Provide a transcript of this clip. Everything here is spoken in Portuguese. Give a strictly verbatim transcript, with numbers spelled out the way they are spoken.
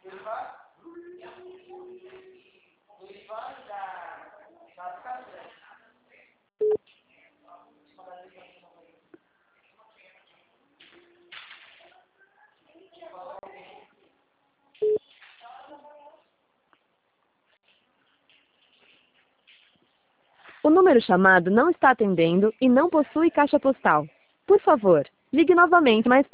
O número chamado não está atendendo e não possui caixa postal. Por favor, ligue novamente mais tarde.